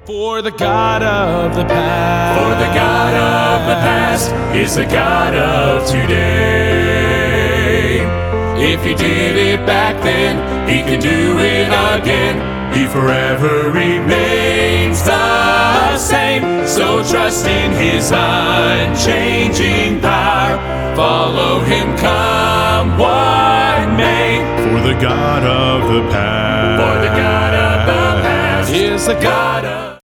For the God of the past, For the God of the past is the God of today. If he did it back then, he can do it again. He forever remains the same. So trust in his unchanging power. Follow him, come what may. For the God of the past, For the God of the past is the God of